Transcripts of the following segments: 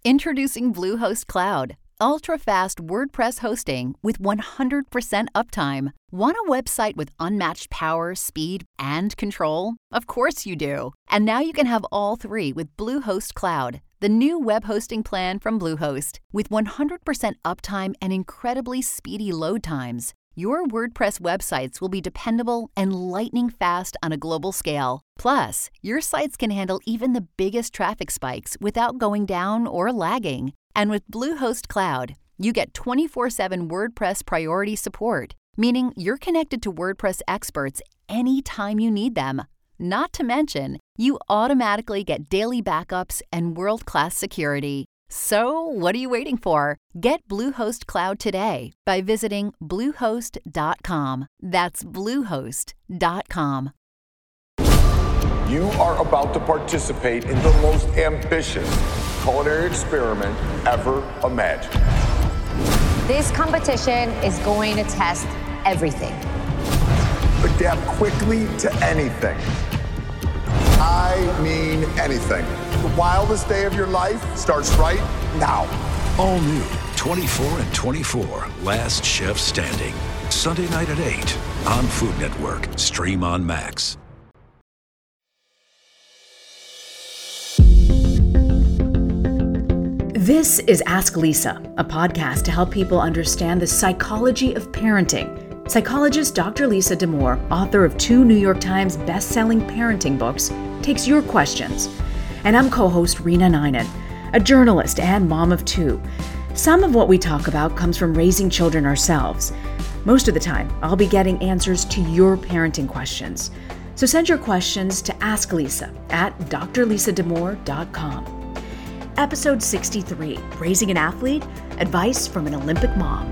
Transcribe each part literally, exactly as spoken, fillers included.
Introducing Bluehost Cloud, ultra-fast WordPress hosting with one hundred percent uptime. Want a website with unmatched power, speed, and control? Of course you do. And now you can have all three with Bluehost Cloud, the new web hosting plan from Bluehost. With one hundred percent uptime and incredibly speedy load times, your WordPress websites will be dependable and lightning fast on a global scale. Plus, your sites can handle even the biggest traffic spikes without going down or lagging. And with Bluehost Cloud, you get twenty-four seven WordPress priority support, meaning you're connected to WordPress experts anytime you need them. Not to mention, you automatically get daily backups and world-class security. So, what are you waiting for? Get Bluehost Cloud today by visiting bluehost dot com. That's bluehost dot com. You are about to participate in the most ambitious culinary experiment ever imagined. This competition is going to test everything. Adapt quickly to anything. I mean anything. The wildest day of your life starts right now. All new twenty-four and twenty-four, Last Chef Standing. Sunday night at eight on Food Network. Stream on Max. This is Ask Lisa, a podcast to help people understand the psychology of parenting. Psychologist Doctor Lisa Damour, author of two New York Times best-selling parenting books, takes your questions. And I'm co-host Rena Ninan, a journalist and mom of two. Some of what we talk about comes from raising children ourselves. Most of the time, I'll be getting answers to your parenting questions. So send your questions to Ask Lisa at d r lisa damour dot com. Episode sixty-three, Raising an Athlete, Advice from an Olympic Mom.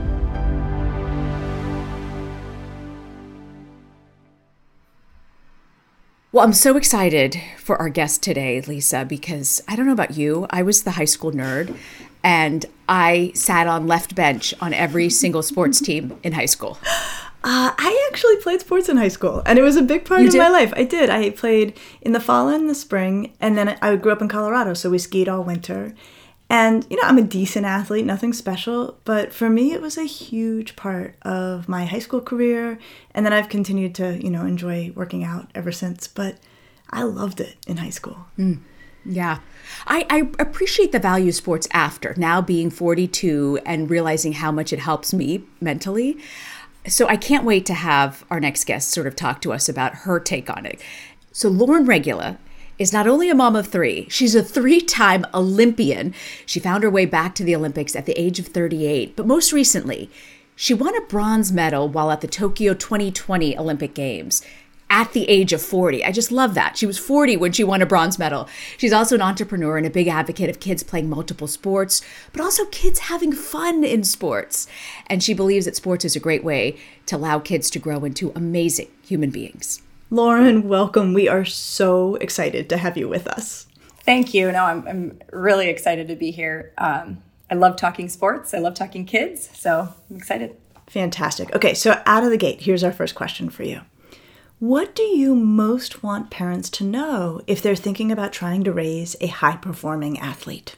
Well, I'm so excited for our guest today, Lisa, because I don't know about you, I was the high school nerd, and I sat on left bench on every single sports team in high school. Uh, I actually played sports in high school, and it was a big part You of did? my life. I did. I played in the fall and the spring, and then I grew up in Colorado, so we skied all winter. And, you know, I'm a decent athlete, nothing special, but for me, it was a huge part of my high school career, and then I've continued to, you know, enjoy working out ever since, but I loved it in high school. Mm. Yeah. I, I appreciate the value of sports after, now being forty-two and realizing how much it helps me mentally. So I can't wait to have our next guest sort of talk to us about her take on it. So Lauren Regula is not only a mom of three, she's a three-time Olympian. She found her way back to the Olympics at the age of thirty-eight, but most recently, she won a bronze medal while at the Tokyo twenty twenty Olympic Games at the age of forty. I just love that. She was forty when she won a bronze medal. She's also an entrepreneur and a big advocate of kids playing multiple sports, but also kids having fun in sports. And she believes that sports is a great way to allow kids to grow into amazing human beings. Lauren, welcome. We are so excited to have you with us. Thank you. No, I'm I'm really excited to be here. Um, I love talking sports. I love talking kids. So I'm excited. Fantastic. Okay, so out of the gate, here's our first question for you. What do you most want parents to know if they're thinking about trying to raise a high-performing athlete?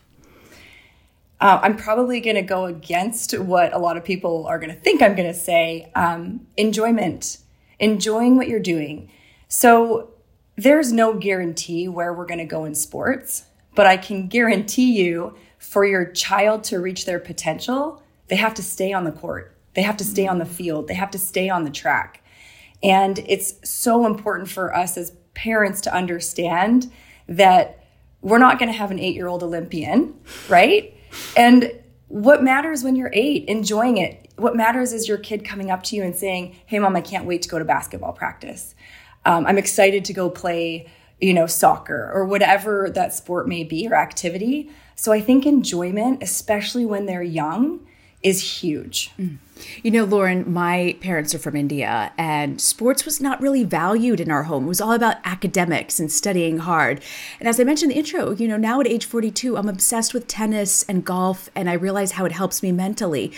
Uh, I'm probably going to go against what a lot of people are going to think I'm going to say. Um, enjoyment. Enjoying what you're doing. So there's no guarantee where we're going to go in sports, but I can guarantee you for your child to reach their potential, they have to stay on the court. They have to stay on the field. They have to stay on the track. And it's so important for us as parents to understand that we're not going to have an eight-year-old Olympian, right? And what matters when you're eight? Enjoying it. What matters is your kid coming up to you and saying, hey, Mom, I can't wait to go to basketball practice. Um, I'm excited to go play, you know, soccer or whatever that sport may be or activity. So I think enjoyment, especially when they're young, is huge. Mm. You know, Lauren, my parents are from India, and sports was not really valued in our home. It was all about academics and studying hard. And as I mentioned in the intro, you know, now at age forty-two, I'm obsessed with tennis and golf, and I realize how it helps me mentally.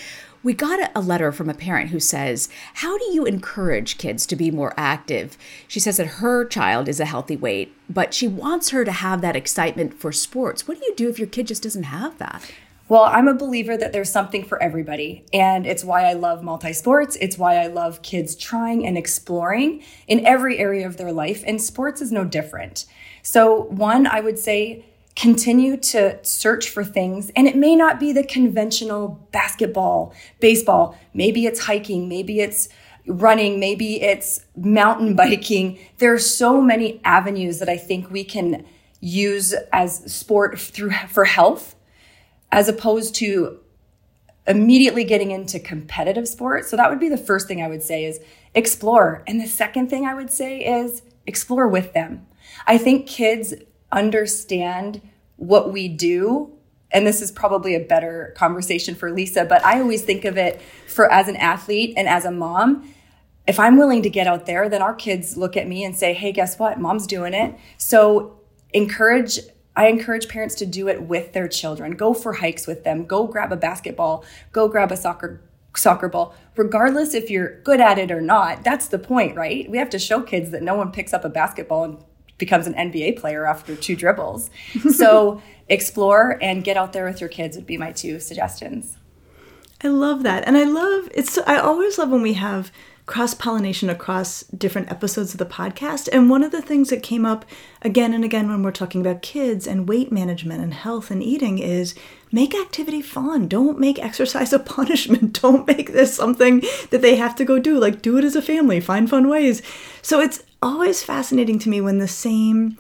We got a letter from a parent who says, how do you encourage kids to be more active? She says that her child is a healthy weight, but she wants her to have that excitement for sports. What do you do if your kid just doesn't have that? Well, I'm a believer that there's something for everybody. And it's why I love multi-sports. It's why I love kids trying and exploring in every area of their life. And sports is no different. So one, I would say, continue to search for things. And it may not be the conventional basketball, baseball. Maybe it's hiking. Maybe it's running. Maybe it's mountain biking. There are so many avenues that I think we can use as sport through for health, as opposed to immediately getting into competitive sports. So that would be the first thing I would say is explore. And the second thing I would say is explore with them. I think kids understand what we do. And this is probably a better conversation for Lisa, but I always think of it for as an athlete and as a mom. If I'm willing to get out there, then our kids look at me and say, hey, guess what? Mom's doing it. So encourage I encourage parents to do it with their children. Go for hikes with them. Go grab a basketball. Go grab a soccer soccer ball. Regardless if you're good at it or not, that's the point, right? We have to show kids that no one picks up a basketball and becomes an N B A player after two dribbles. So explore and get out there with your kids would be my two suggestions. I love that. And I love, it's. I always love when we have cross-pollination across different episodes of the podcast. And one of the things that came up again and again when we're talking about kids and weight management and health and eating is make activity fun. Don't make exercise a punishment. Don't make this something that they have to go do. Like, do it as a family. Find fun ways. So it's always fascinating to me when the same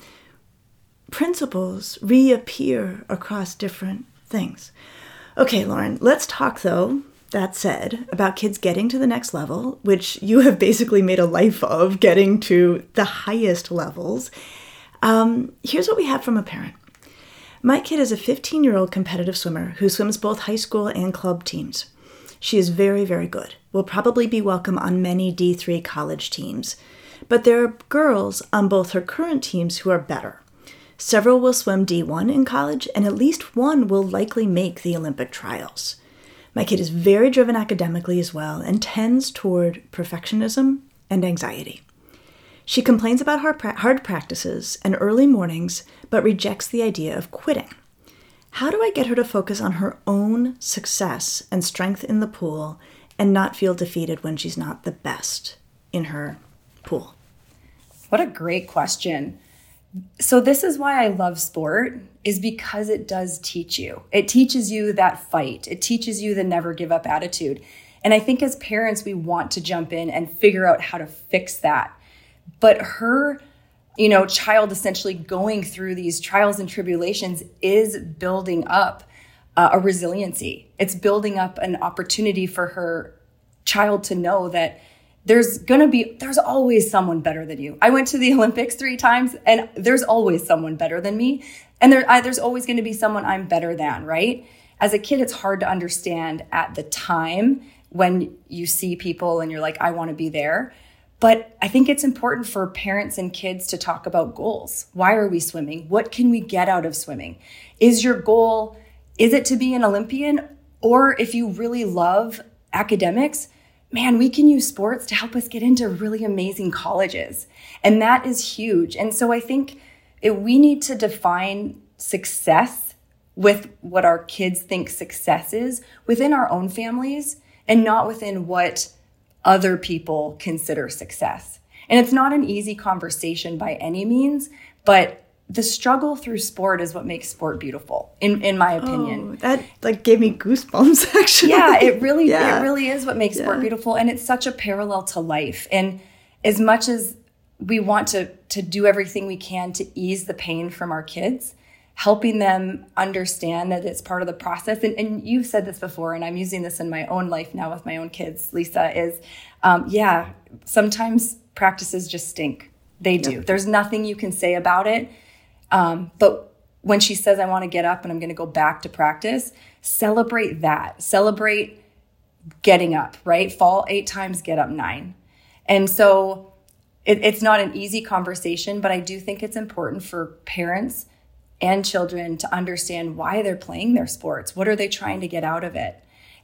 principles reappear across different things. Okay, Lauren, let's talk, though, that said, about kids getting to the next level, which you have basically made a life of, getting to the highest levels. Um, here's what we have from a parent. My kid is a fifteen-year-old competitive swimmer who swims both high school and club teams. She is very, very good. Will probably be welcome on many D three college teams. But there are girls on both her current teams who are better. Several will swim D one in college, and at least one will likely make the Olympic trials. My kid is very driven academically as well and tends toward perfectionism and anxiety. She complains about hard practices and early mornings, but rejects the idea of quitting. How do I get her to focus on her own success and strength in the pool and not feel defeated when she's not the best in her pool? What a great question. So this is why I love sport, is because it does teach you. It teaches you that fight. It teaches you the never give up attitude. And I think as parents, we want to jump in and figure out how to fix that. But her, you know, child essentially going through these trials and tribulations is building up uh, a resiliency. It's building up an opportunity for her child to know that there's going to be, there's always someone better than you. I went to the Olympics three times and there's always someone better than me. And there, I, there's always going to be someone I'm better than, right? As a kid, it's hard to understand at the time when you see people and you're like, I want to be there. But I think it's important for parents and kids to talk about goals. Why are we swimming? What can we get out of swimming? Is your goal, is it to be an Olympian? Or if you really love academics, man, we can use sports to help us get into really amazing colleges. And that is huge. And so I think it, we need to define success with what our kids think success is within our own families and not within what other people consider success. And it's not an easy conversation by any means, but the struggle through sport is what makes sport beautiful, in, in my opinion. Oh, that like gave me goosebumps, actually. Yeah, it really, yeah. it really is what makes yeah. sport beautiful. And it's such a parallel to life. And as much as we want to, to do everything we can to ease the pain from our kids, helping them understand that it's part of the process. And, and you've said this before, and I'm using this in my own life now with my own kids, Lisa, is, um, yeah, sometimes practices just stink. They do. Yep. There's nothing you can say about it. Um, but when she says, I want to get up and I'm going to go back to practice, celebrate that. Celebrate getting up, right? Fall eight times, get up nine. And so it, it's not an easy conversation, but I do think it's important for parents and children to understand why they're playing their sports. What are they trying to get out of it?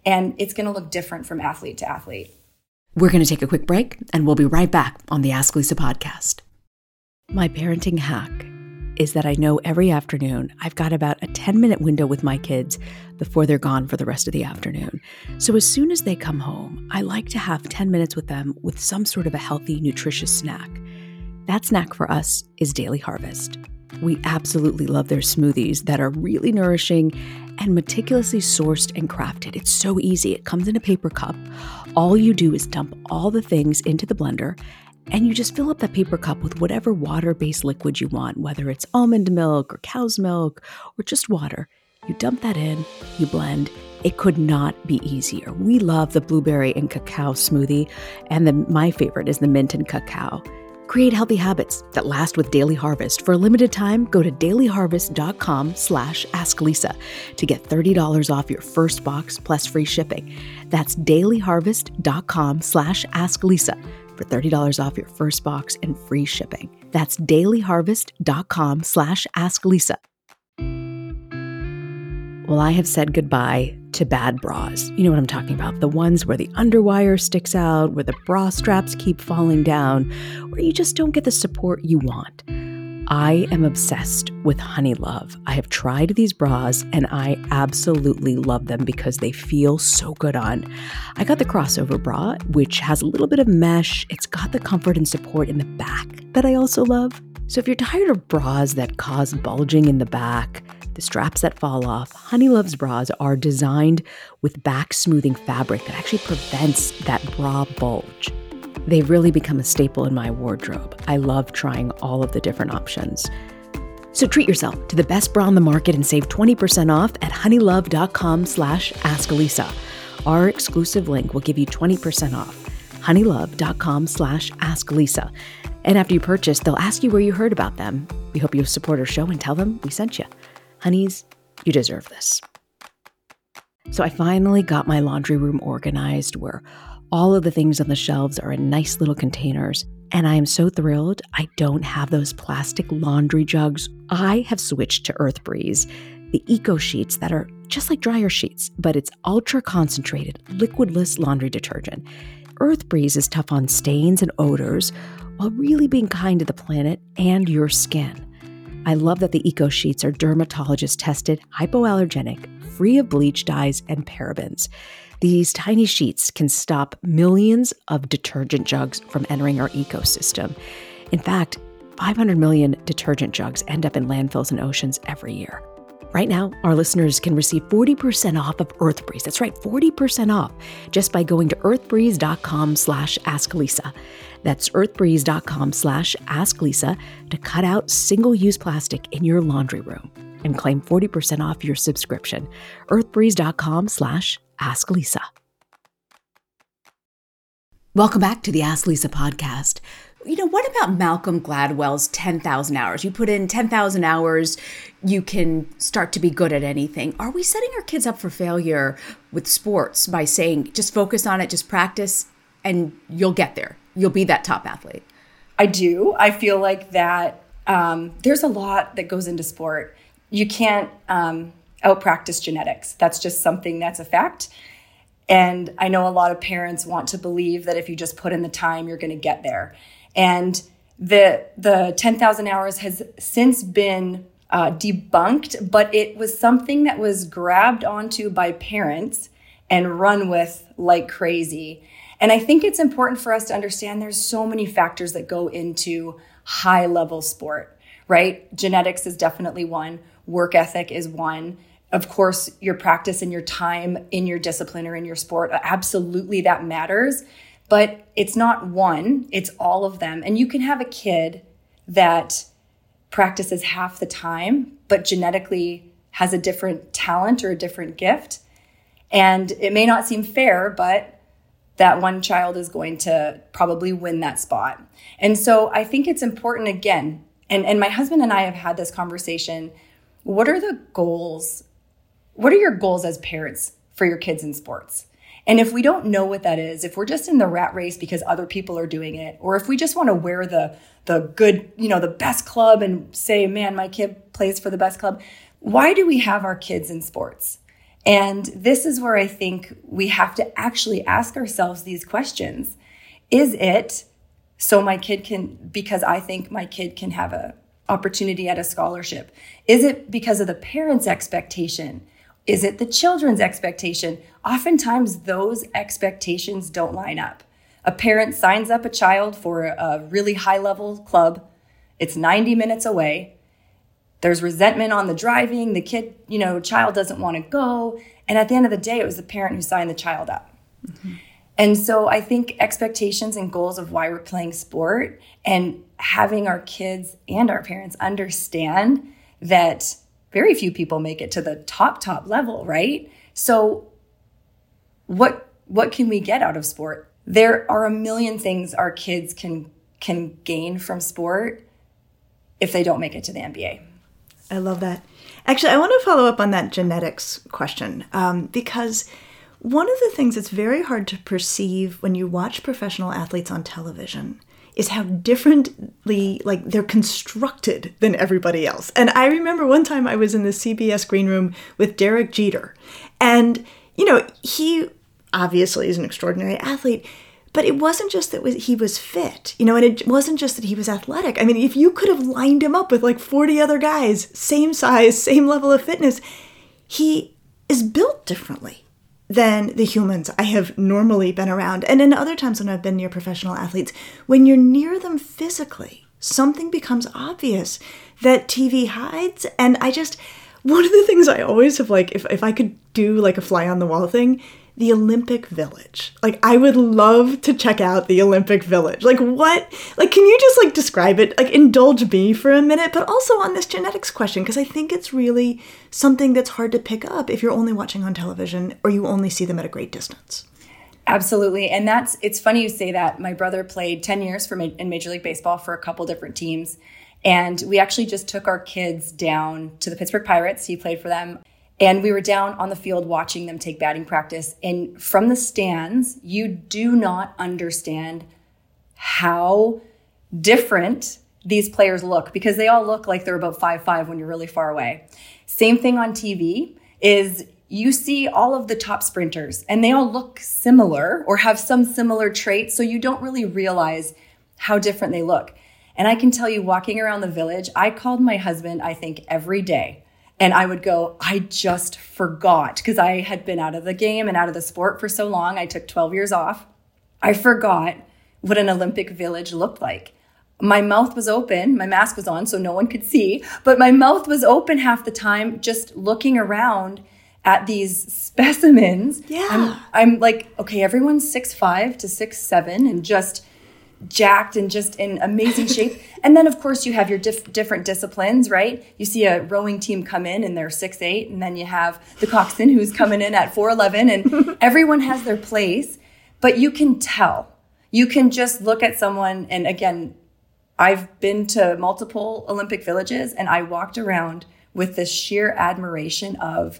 And it's going to look different from athlete to athlete. We're going to take a quick break, and we'll be right back on the Ask Lisa podcast. My parenting hack is that I know every afternoon I've got about a ten-minute window with my kids before they're gone for the rest of the afternoon. So as soon as they come home, I like to have ten minutes with them with some sort of a healthy, nutritious snack. That snack for us is Daily Harvest. We absolutely love their smoothies that are really nourishing and meticulously sourced and crafted. It's so easy. It comes in a paper cup. All you do is dump all the things into the blender, and you just fill up that paper cup with whatever water-based liquid you want, whether it's almond milk or cow's milk or just water. You dump that in, you blend. It could not be easier. We love the blueberry and cacao smoothie, and the, my favorite is the mint and cacao. Create healthy habits that last with Daily Harvest. For a limited time, go to dailyharvest.com slash asklisa to get thirty dollars off your first box plus free shipping. That's dailyharvest.com slash asklisa for thirty dollars off your first box and free shipping. That's dailyharvest.com slash asklisa. Well, I have said goodbye to bad bras. You know what I'm talking about. The ones where the underwire sticks out, where the bra straps keep falling down, where you just don't get the support you want. I am obsessed with Honeylove. I have tried these bras and I absolutely love them because they feel so good on. I got the crossover bra, which has a little bit of mesh. It's got the comfort and support in the back that I also love. So if you're tired of bras that cause bulging in the back, the straps that fall off, Honeylove's bras are designed with back smoothing fabric that actually prevents that bra bulge. They've really become a staple in my wardrobe. I love trying all of the different options. So treat yourself to the best bra on the market and save twenty percent off at honeylove.com slash askalisa. Our exclusive link will give you twenty percent off. honeylove.com slash askalisa. And after you purchase, they'll ask you where you heard about them. We hope you'll support our show and tell them we sent you. Honeys, you deserve this. So I finally got my laundry room organized where all of the things on the shelves are in nice little containers. And I am so thrilled I don't have those plastic laundry jugs. I have switched to EarthBreeze, the eco sheets that are just like dryer sheets, but it's ultra concentrated, liquidless laundry detergent. EarthBreeze is tough on stains and odors while really being kind to the planet and your skin. I love that the eco sheets are dermatologist tested, hypoallergenic, free of bleach dyes and parabens. These tiny sheets can stop millions of detergent jugs from entering our ecosystem. In fact, five hundred million detergent jugs end up in landfills and oceans every year. Right now, our listeners can receive forty percent off of EarthBreeze. That's right, forty percent off just by going to earthbreeze.com slash asklisa. That's earthbreeze.com slash asklisa to cut out single-use plastic in your laundry room and claim forty percent off your subscription. earthbreeze.com slash asklisa. Welcome back to the Ask Lisa podcast. You know, what about Malcolm Gladwell's ten thousand hours? You put in ten thousand hours, you can start to be good at anything. Are we setting our kids up for failure with sports by saying, just focus on it, just practice, and you'll get there? You'll be that top athlete. I do. I feel like that um, there's a lot that goes into sport. You can't um, out-practice genetics. That's just something that's a fact. And I know a lot of parents want to believe that if you just put in the time, you're going to get there. And the the ten thousand hours has since been uh, debunked, but it was something that was grabbed onto by parents and run with like crazy. And I think it's important for us to understand there's so many factors that go into high level sport, right? Genetics is definitely one. Work ethic is one. Of course, your practice and your time in your discipline or in your sport, absolutely that matters. But it's not one, it's all of them. And you can have a kid that practices half the time, but genetically has a different talent or a different gift. And it may not seem fair, but that one child is going to probably win that spot. And so I think it's important, again, and, and my husband and I have had this conversation. What are the goals? What are your goals as parents for your kids in sports? And if we don't know what that is, if we're just in the rat race because other people are doing it, or if we just want to wear the the good, you know, the best club and say, man, my kid plays for the best club, why do we have our kids in sports? And this is where I think we have to actually ask ourselves these questions. Is it so my kid can, because I think my kid can have a opportunity at a scholarship? Is it because of the parents' expectation? Is it the children's expectation? Oftentimes those expectations don't line up. A parent signs up a child for a really high level club. It's ninety minutes away. There's resentment on the driving. The kid, you know, child doesn't want to go. And at the end of the day, it was the parent who signed the child up. Mm-hmm. And so I think expectations and goals of why we're playing sport and having our kids and our parents understand that very few people make it to the top, top level, right? So what what can we get out of sport? There are a million things our kids can can gain from sport if they don't make it to the N B A. I love that. Actually, I want to follow up on that genetics question um, because one of the things that's very hard to perceive when you watch professional athletes on television is how differently, like, they're constructed than everybody else. And I remember one time I was in the C B S green room with Derek Jeter. And, you know, he obviously is an extraordinary athlete, but it wasn't just that he was fit, you know, and it wasn't just that he was athletic. I mean, if you could have lined him up with like forty other guys, same size, same level of fitness, he is built differently than the humans I have normally been around. And in other times when I've been near professional athletes, when you're near them physically, something becomes obvious that T V hides. And I just, one of the things I always have, like, if, if I could do like a fly on the wall thing, the Olympic Village. Like, I would love to check out the Olympic Village. Like, what, like, can you just like describe it? Like, indulge me for a minute, but also on this genetics question, because I think it's really something that's hard to pick up if you're only watching on television or you only see them at a great distance. Absolutely. And that's, it's funny you say that. My brother played ten years for in Major League Baseball for a couple different teams. And we actually just took our kids down to the Pittsburgh Pirates. He played for them. And we were down on the field watching them take batting practice. And from the stands, you do not understand how different these players look, because they all look like they're about five five when you're really far away. Same thing on T V is you see all of the top sprinters and they all look similar or have some similar traits. So you don't really realize how different they look. And I can tell you, walking around the village, I called my husband, I think, every day. And I would go, I just forgot, because I had been out of the game and out of the sport for so long. I took twelve years off. I forgot what an Olympic Village looked like. My mouth was open. My mask was on, so no one could see. But my mouth was open half the time, just looking around at these specimens. Yeah. I'm, I'm like, okay, everyone's six five to six seven and just jacked and just in amazing shape. And then, of course, you have your diff- different disciplines, right? You see a rowing team come in and they're six eight, and then you have the coxswain who's coming in at four eleven, and everyone has their place. But you can tell. You can just look at someone, and again, I've been to multiple Olympic villages, and I walked around with this sheer admiration of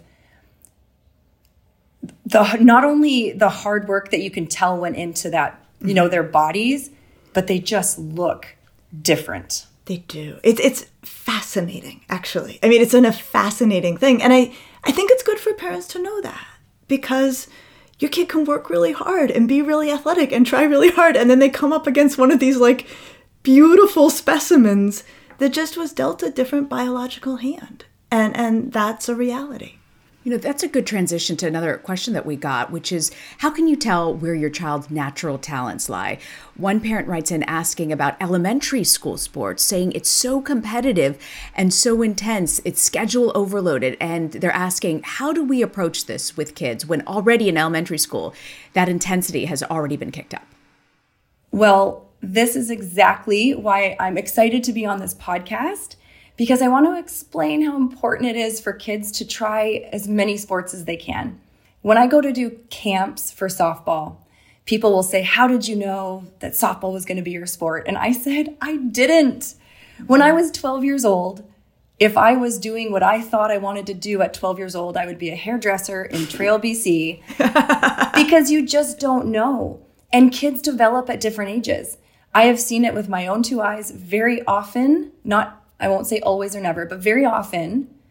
the not only the hard work that you can tell went into that, you know, their bodies, but they just look different. They do. It's it's fascinating, actually. I mean, it's an, a fascinating thing. And I, I think it's good for parents to know that, because your kid can work really hard and be really athletic and try really hard. And then they come up against one of these, like, beautiful specimens that just was dealt a different biological hand. And and that's a reality. You know, that's a good transition to another question that we got, which is, how can you tell where your child's natural talents lie? One parent writes in asking about elementary school sports, saying it's so competitive and so intense, it's schedule overloaded. And they're asking, how do we approach this with kids when already in elementary school, that intensity has already been kicked up? Well, this is exactly why I'm excited to be on this podcast, because I want to explain how important it is for kids to try as many sports as they can. When I go to do camps for softball, people will say, how did you know that softball was going to be your sport? And I said, I didn't. When I was twelve years old, if I was doing what I thought I wanted to do at twelve years old, I would be a hairdresser in Trail, B C, because you just don't know. And kids develop at different ages. I have seen it with my own two eyes very often, not I won't say always or never, but very often,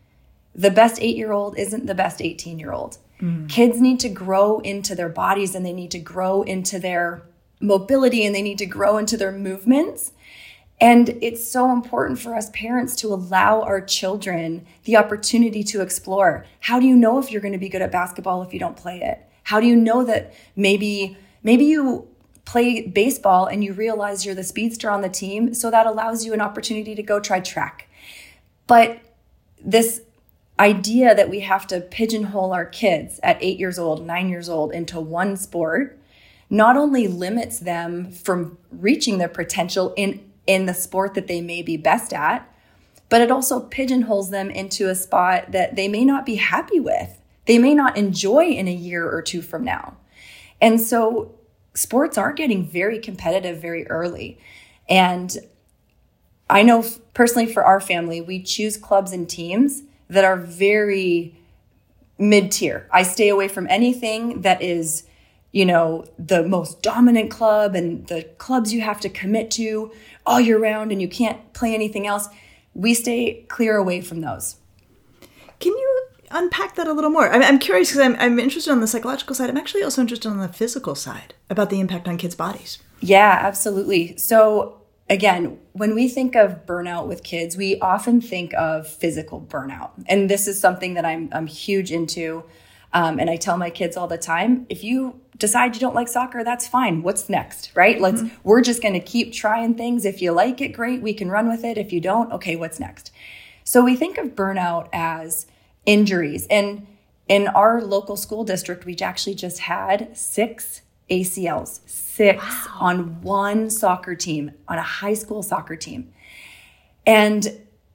the best eight-year-old isn't the best eighteen-year-old. Mm. Kids need to grow into their bodies, and they need to grow into their mobility, and they need to grow into their movements. And it's so important for us parents to allow our children the opportunity to explore. How do you know if you're going to be good at basketball if you don't play it? How do you know that maybe maybe you play baseball and you realize you're the speedster on the team, so that allows you an opportunity to go try track? But this idea that we have to pigeonhole our kids at eight years old, nine years old into one sport not only limits them from reaching their potential in, in the sport that they may be best at, but it also pigeonholes them into a spot that they may not be happy with. They may not enjoy in a year or two from now. And so sports are getting very competitive very early. And I know personally for our family, we choose clubs and teams that are very mid-tier. I stay away from anything that is, you know, the most dominant club and the clubs you have to commit to all year round and you can't play anything else. We stay clear away from those. Can you unpack that a little more? I'm, I'm curious because I'm, I'm interested on the psychological side. I'm actually also interested on the physical side about the impact on kids' bodies. Yeah, absolutely. So again, when we think of burnout with kids, we often think of physical burnout. And this is something that I'm, I'm huge into. Um, and I tell my kids all the time, if you decide you don't like soccer, that's fine. What's next, right? Let's, mm-hmm. we're just going to keep trying things. If you like it, great, we can run with it. If you don't, okay, what's next? So we think of burnout as injuries. And in our local school district, we actually just had six A C Ls, six wow. on one soccer team, on a high school soccer team. And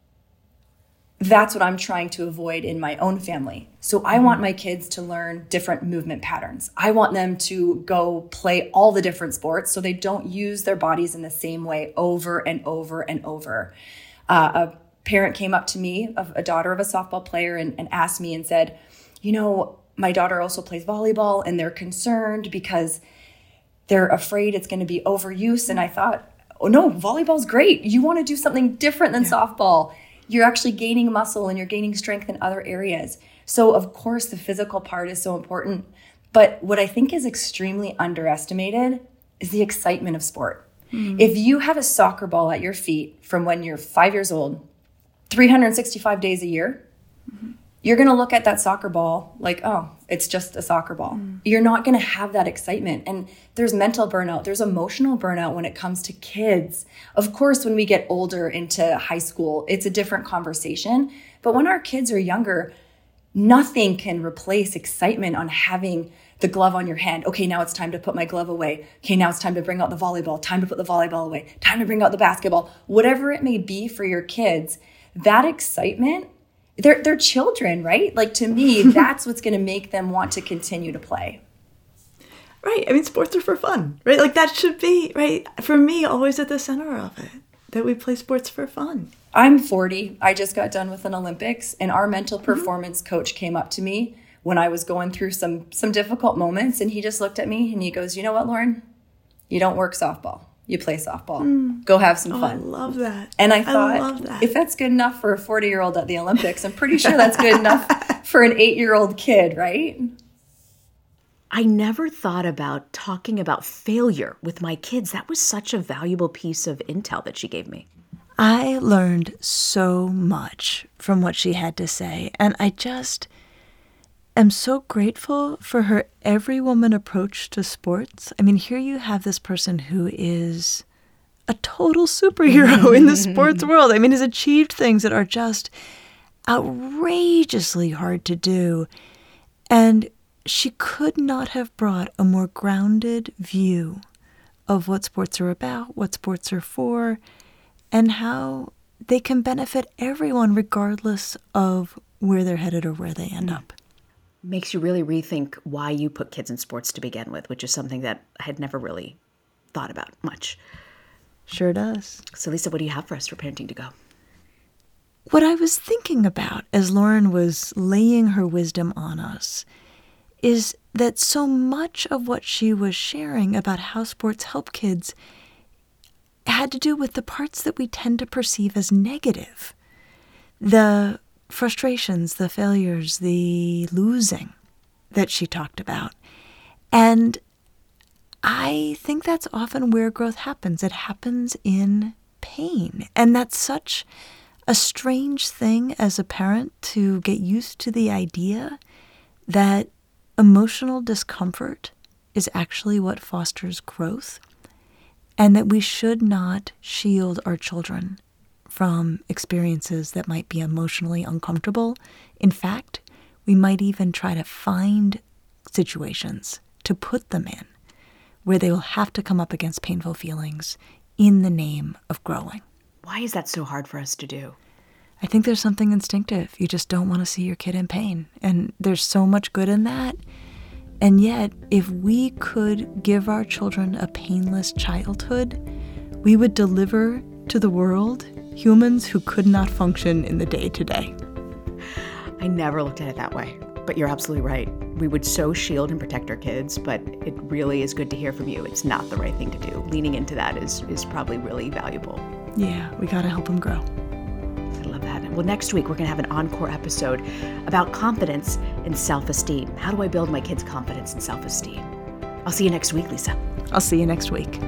that's what I'm trying to avoid in my own family. So I want my kids to learn different movement patterns. I want them to go play all the different sports so they don't use their bodies in the same way over and over and over. Uh, a parent came up to me, a daughter of a softball player, and, and asked me and said, you know, my daughter also plays volleyball and they're concerned because they're afraid it's going to be overuse. And I thought, oh no, volleyball's great. You want to do something different than yeah. softball. You're actually gaining muscle and you're gaining strength in other areas. So of course the physical part is so important. But what I think is extremely underestimated is the excitement of sport. Mm-hmm. If you have a soccer ball at your feet from when you're five years old, three hundred sixty-five days a year, mm-hmm. you're going to look at that soccer ball like, oh, it's just a soccer ball. Mm. You're not going to have that excitement. And there's mental burnout. There's emotional burnout when it comes to kids. Of course, when we get older into high school, it's a different conversation. But when our kids are younger, nothing can replace excitement on having the glove on your hand. Okay, now it's time to put my glove away. Okay, now it's time to bring out the volleyball. Time to put the volleyball away. Time to bring out the basketball. Whatever it may be for your kids, that excitement, They're they're children, right? Like, to me, that's what's going to make them want to continue to play. Right. I mean, sports are for fun, right? Like, that should be, right, for me, always at the center of it, that we play sports for fun. I'm forty. I just got done with an Olympics, and our mental performance mm-hmm. coach came up to me when I was going through some some difficult moments, and he just looked at me and he goes, you know what, Lauren? You don't work softball. You play softball. Mm. Go have some oh, fun. I love that. And I thought, I love that. If that's good enough for a forty-year-old at the Olympics, I'm pretty sure that's good enough for an eight-year-old kid, right? I never thought about talking about failure with my kids. That was such a valuable piece of intel that she gave me. I learned so much from what she had to say, and I just am so grateful for her every woman approach to sports. I mean, here you have this person who is a total superhero in the sports world. I mean, has achieved things that are just outrageously hard to do. And she could not have brought a more grounded view of what sports are about, what sports are for, and how they can benefit everyone regardless of where they're headed or where they end up. Makes you really rethink why you put kids in sports to begin with, which is something that I had never really thought about much. Sure does. So Lisa, what do you have for us for Parenting to Go? What I was thinking about as Lauren was laying her wisdom on us is that so much of what she was sharing about how sports help kids had to do with the parts that we tend to perceive as negative. The frustrations, the failures, the losing that she talked about. And I think that's often where growth happens. It happens in pain. And that's such a strange thing as a parent to get used to the idea that emotional discomfort is actually what fosters growth, and that we should not shield our children from experiences that might be emotionally uncomfortable. In fact, we might even try to find situations to put them in where they will have to come up against painful feelings in the name of growing. Why is that so hard for us to do? I think there's something instinctive. You just don't want to see your kid in pain. And there's so much good in that. And yet, if we could give our children a painless childhood, we would deliver to the world humans who could not function in the day-to-day. I never looked at it that way, but you're absolutely right. We would so shield and protect our kids, but it really is good to hear from you. It's not the right thing to do. Leaning into that is, is probably really valuable. Yeah, we got to help them grow. I love that. Well, next week, we're going to have an encore episode about confidence and self-esteem. How do I build my kids' confidence and self-esteem? I'll see you next week, Lisa. I'll see you next week.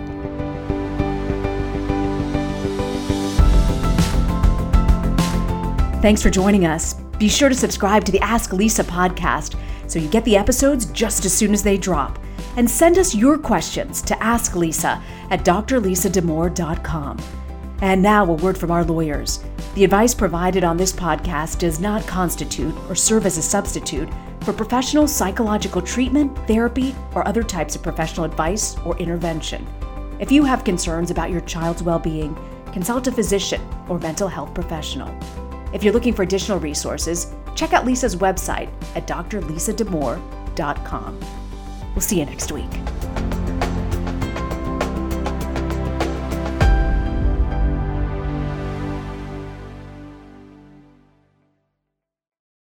Thanks for joining us. Be sure to subscribe to the Ask Lisa podcast so you get the episodes just as soon as they drop. And send us your questions to ask lisa at d r lisa damour dot com. And now a word from our lawyers. The advice provided on this podcast does not constitute or serve as a substitute for professional psychological treatment, therapy, or other types of professional advice or intervention. If you have concerns about your child's well-being, consult a physician or mental health professional. If you're looking for additional resources, check out Lisa's website at d r lisa damour dot com. We'll see you next week.